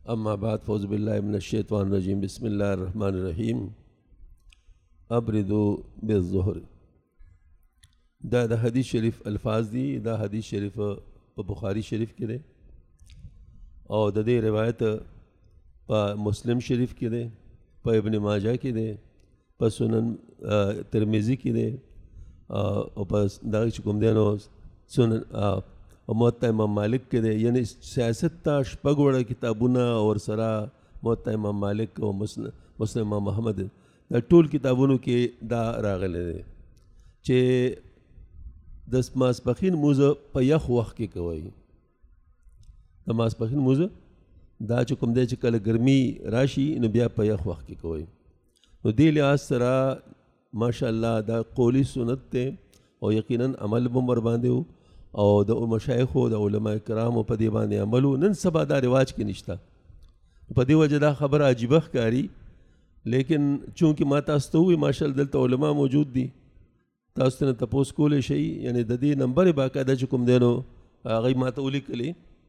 अम्मा बाद फ़ौज़ बिल्लाहि मिनश्शैतानिर रजीम बिस्मिल्लाहिर रहमानिर रहीम अब्रिदु बिज़्ज़ुहर। दा हदीस शरीफ अल्फाज दी। दा हदीस शरीफ प बुखारी शरीफ के दे और दे रिवायत प मुस्लिम शरीफ के दे, प इब्न माजा के दे, प सुनन तिरमिज़ी के दे और प दा चुकुम देनो सुनन और मुअत्ता इमाम मालिक के दे। यानी सियासत ता शपग वड़ा किताबुना और सरा मुअत्ता इमाम मालिक और मुस्लिम इमाम अहमद दा टोल किताबुनो के दा रागले दे चे दस मासपखिन मुज़ प यख वक्त के कोई द मासपखिन मुज़ दा चुकुम दे कल गर्मी राशि न बिया प यख वक्त के कोई नो दे लिहाज सरा माशाअल्लाह दा कौली सुनत ते और यकीनन अमल बमर बांधे हो और द मशाइख द उलमा कराम व पदे बांधे अमल हो नन सबा दा रिवाज के निश्ता पदे वजह दा खबर अजीबह कारी। लेकिन चूँकि मातास्तो हुई माशाअल्लाह दलता उलमा मौजूद दी तास्तन तपोस कोले शई यानी ददी नंबर बाकायदा चुकुम देनो गई माता उली कली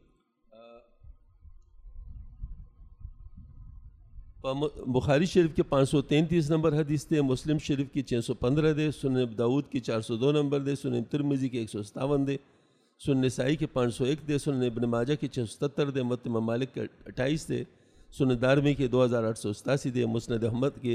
बुखारी शरीफ के 533 नंबर हदीस थे, मुस्लिम शरीफ की 615 दे, सुनन दाऊद की 402 नंबर दे, सुनन तिरमिज़ी के 157 दे, सुनन नसाई के 501 दे, सुनन इब्न माजा के 677 दे, मुअत्ता इमाम मालिक के 28 दे, सुनन दारमी के 2887 दे, मुस्नद अहमद के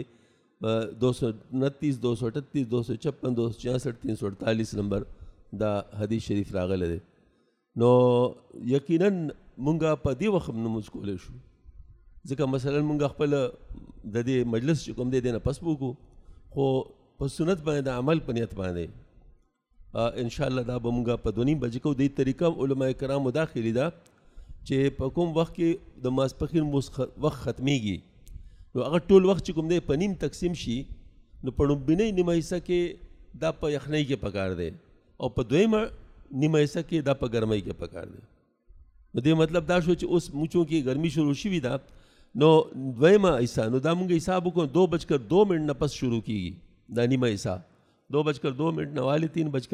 229, 238, 256, 266, 348 नंबर दा हदीस शरीफ रागल दे। नो यकीनन मुंगा पदी वक्त नमुज कोले शू ज़िका मसलन मुंगा खपल ददे मजलिस चुकुम दे देना पसबू को खो पसुनत बांधे अमल पनियत बांधे इंशाअल्लाह दा बमुंगा पदोनी बजको दे तरीका उलमा कराम मुदाखिली दा चे पकुम वक्त के दमास पखिन वक्त ख़त्मीगी नो अगर टोल वक्त चुकुम दे पनीम तकसीम शी नो पड़ुबिने निमा हिस्सा के दा प यखनई के पकार दे और पदोइमा निमा हिस्सा के दा प गरमई के पकार दे। दे मतलब दा शो उस मुँचों की गर्मी शुरू शी दा नो द्वैमा हिस्सा नो दामुंगे हिसाब को 2:02 नपस शुरू की दानिमा हिस्सा 2:02 नवाले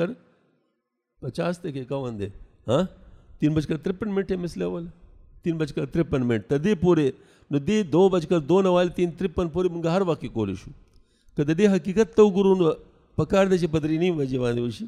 3:50 तक कौन दे हाँ 3:53 है मिसले वाला 3:53 तदे पूरे नो दे 2:02 नवाले 3:53 पूरे मुंगा हर वक्त कोलिशु कद दे हकीकत तो गुरु पकार दे पदरी नहीं वजह वाले उसी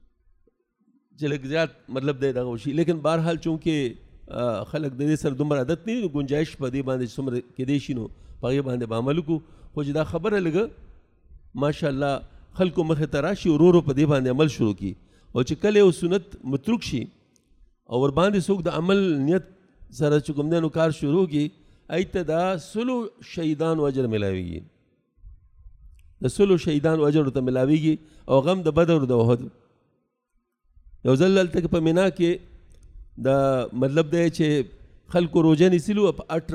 चले ज़्यादा मतलब दे रहा उसी। लेकिन बहरहाल चूँकि खलक दे सर दुमर आदत नहीं गुंजाइश पदे बांधे सुमर के देशिनो पगे बांधे बामल को हो जदा खबर है लगा माशाअल्लाह खल को मख तराशी और रो पदे बांधे अमल शुरू की और चिकले वो सुनत मतरुक्षी और बांधे सुख द अमल नियत सर चुकम दे नुकार शुरू की ऐतदा सुलु शहीदान वजर मिलावेगी द सुलु शहीदान वजर तो मिलावेगी और गम द बदर द वहद यौजल तक पमिना के दा मतलब दे चे खल को रोजा निसिलू अब 8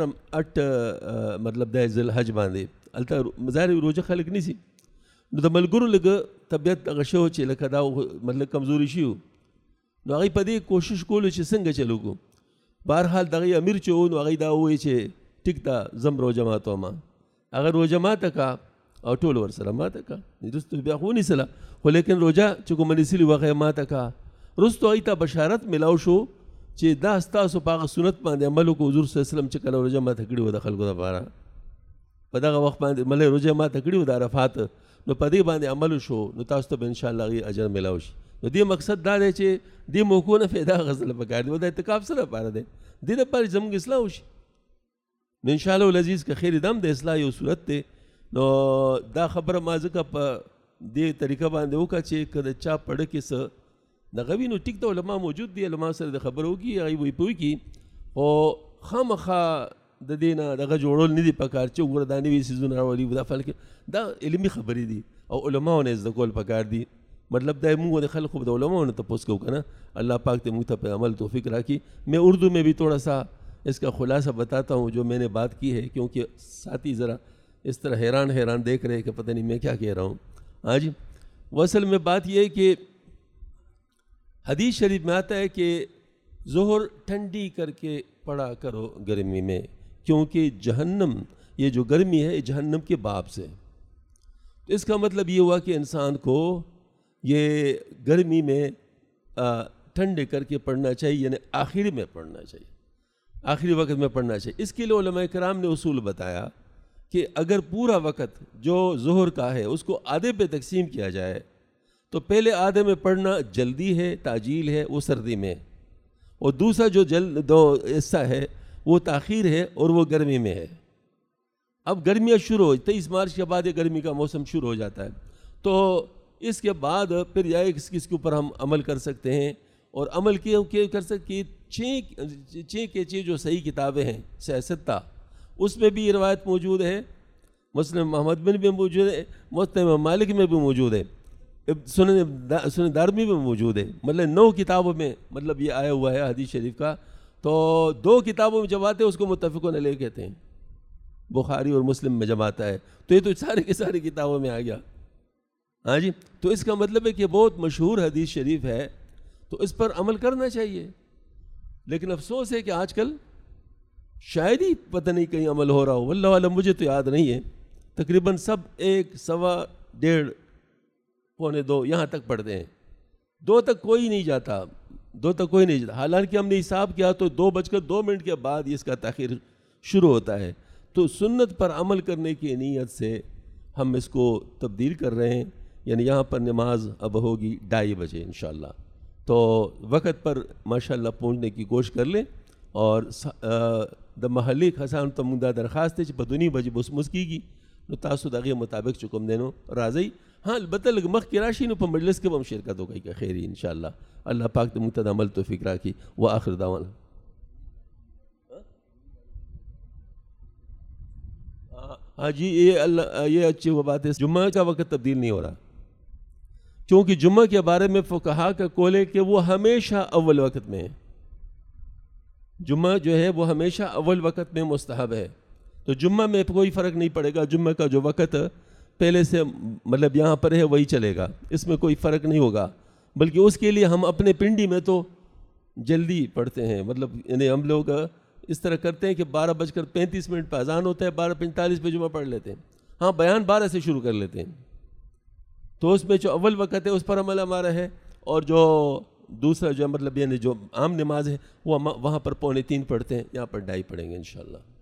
मतलब दे जिल हज बांधे अलता मज़ार रोजा खलक नहीं सी द मलगुरु लग तबियत अगशो चे लका दा मतलब कमज़ोरी शी हो नो अगई पदे कोशिश को चे संग चलो को बहरहाल दगई अमीर चो नो अगई दा हुए चे टिकता जम रोजा मातो मा अगर रोजा माता का और टोल वर सला माता का निदुस्त बिया हो नहीं सला हो लेकिन रोजा चुको मनिसिली वक़े माता का रुस्तो आईता बशारत मिलाओ शो चे दास्ता सो पाग सुनत बांधे अमल को हुजूर सल्लल्लाहु अलैहि वसल्लम चे कल रोजा मा थकड़ी वदा खल को बारा पदा का वक्त बांधे मले रोजा मा थकड़ी वदा रफात नो पदे बांधे अमल शो नो तास्तो इंशाअल्लाह ये अजर मिलाओ शी नो दे मकसद दा दे चे दे मोको न फायदा गजल पकार दे वदा इत्तिकाफ सला पारा दे दे पर जम इस्लाह शी इंशाअल्लाह अजीज का खैर दम दे इस्लाह यो सूरत ते नो दा खबर माज का दे तरीका बांधे वो का चे कद चा पढ़ के स नगवी नो टिक तो उलमा मौजूद दी उलमा सर द खबर होगी आई वही पोई की और खाम खा द देना दगा जोड़ोल नहीं दी पकार चे उगर दानी भी सीजन रावली वदा फल के दा इल्मी खबरी दी और उलमा ने इस दकोल पकार दी मतलब दा मुंह दे खल खूब द उलमा ने तपोस को ना अल्लाह पाक ते मुंह पे अमल तौफीक राखी। मैं उर्दू में भी थोड़ा सा इसका खुलासा बताता हूँ जो मैंने बात की है क्योंकि साथी ज़रा इस तरह हैरान देख रहे कि पता नहीं मैं क्या कह रहा हूँ। हाँ जी वसल में बात यह है कि हदीस शरीफ में आता है कि ज़ोहर ठंडी करके पड़ा करो गर्मी में क्योंकि जहन्नम ये जो गर्मी है ये जहन्नम के बाप से। तो इसका मतलब ये हुआ कि इंसान को ये गर्मी में ठंडे करके पढ़ना चाहिए यानी आखिर में पढ़ना चाहिए। آخری وقت میں پڑھنا چاہیے. اس کے لیے علماء کرام نے اصول بتایا کہ اگر پورا وقت جو ظہر کا ہے اس کو آدھے پہ تقسیم کیا جائے تو پہلے آدھے میں پڑھنا جلدی ہے، تعجیل ہے، وہ سردی میں، اور دوسرا جو دو حصہ ہے وہ تاخیر ہے اور وہ گرمی میں ہے. اب گرمیاں شروع ہو 23 مارچ کے بعد یہ گرمی کا موسم شروع ہو جاتا ہے، تو اس کے بعد پھر یا کس کے اوپر ہم عمل کر سکتے ہیں، اور عمل کیا کر سکتے. چھ کے چھ جو صحیح کتابیں ہیں سیاستہ، اس میں بھی یہ روایت موجود ہے، مسلم محمد بن بھی موجود ہے، مسلم مالک میں بھی موجود ہے، سنن دارمی میں موجود ہے. مطلب 9 کتابوں میں مطلب یہ آیا ہوا ہے حدیث شریف کا. تو 2 کتابوں میں جب آتے ہیں اس کو متفقون علیہ کہتے ہیں، بخاری اور مسلم میں جب آتا ہے تو یہ تو سارے کی ساری کتابوں میں آ گیا. ہاں جی، تو اس کا مطلب ہے کہ بہت مشہور حدیث شریف ہے، تو اس پر عمل کرنا چاہیے. لیکن افسوس ہے کہ آج کل شاید ہی پتہ نہیں کہیں عمل ہو رہا ہو، واللہ عالم، مجھے تو یاد نہیں ہے. تقریباً سب 1، 1، 1.25، 1، 2 یہاں تک پڑھتے ہیں، 2 تک کوئی نہیں جاتا، 2 تک کوئی نہیں جاتا. حالانکہ ہم نے حساب کیا تو 2:02 کے بعد اس کا تاخیر شروع ہوتا ہے. تو سنت پر عمل کرنے کی نیت سے ہم اس کو تبدیل کر رہے ہیں. یعنی یہاں پر نماز اب ہوگی 2:30 بجے انشاءاللہ. تو وقت پر ماشاءاللہ پہنچنے کی کوشش کر لیں. اور د محلی خسان تو منگا درخواست ہے بدونی بجے بس مسکیگی نو تاسو دغه مطابق چکم دینو راضی. ہاں البتہ لگ مخ کی راشی نو په مجلس کې هم شرکت وکړي که خیر انشاءاللہ. اللہ پاک د متد عمل توفیق راکړي. واخر دعوانا. ہاں جی، یہ اچھی وہ بات ہے. جمعہ کا وقت تبدیل نہیں ہو رہا، کیونکہ جمعہ کے بارے میں فقہا کا قول ہے کہ وہ ہمیشہ اول وقت میں ہے. جمعہ جو ہے وہ ہمیشہ اول وقت میں مستحب ہے. تو جمعہ میں کوئی فرق نہیں پڑے گا. جمعہ کا جو وقت پہلے سے مطلب یہاں پر ہے وہی چلے گا، اس میں کوئی فرق نہیں ہوگا. بلکہ اس کے لیے ہم اپنے پنڈی میں تو جلدی پڑھتے ہیں. مطلب یعنی ہم لوگ اس طرح کرتے ہیں کہ 12:35 پہ اذان ہوتا ہے، 12:45 پہ جمعہ پڑھ لیتے ہیں. ہاں بیان 12 سے شروع کر لیتے ہیں. تو اس میں جو اول وقت ہے اس پر عمل ہمارا ہے، اور جو دوسرا جو مطلب یعنی جو عام نماز ہے وہ وہاں پر 2:45 پڑھتے ہیں، یہاں پر 2:30 پڑھیں گے انشاءاللہ.